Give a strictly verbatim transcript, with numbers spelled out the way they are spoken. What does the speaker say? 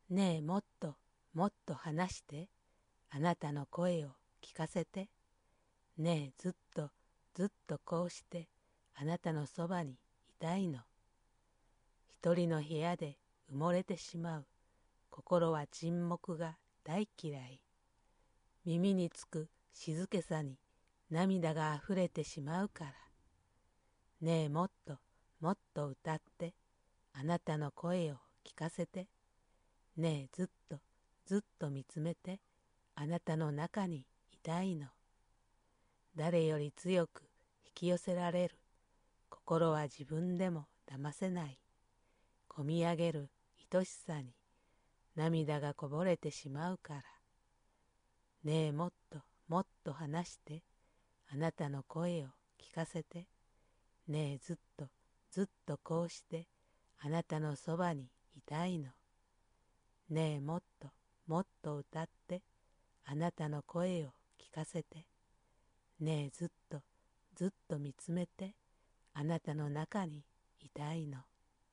ねえもっともっと話して、あなたの声を聞かせて。ねえずっとずっとこうしてあなたのそばにいたいの。一人の部屋で埋もれてしまう心は沈黙が大嫌い。耳につく静けさに涙があふれてしまうから。ねえもっともっと歌って、あなたの声を聞かせて。ねえずっとずっと見つめて、あなたの中にいたいの。誰より強く引き寄せられる心は自分でも騙せない。こみ上げる愛しさに涙がこぼれてしまうから。ねえもっともっと話して、あなたの声を聞かせて。ねえずっとずっとこうしてあなたのそばにいたいの。ねえもっともっと歌って、あなたの声を聞かせて。ねえずっとずっと見つめて、あなたの中にいたいの。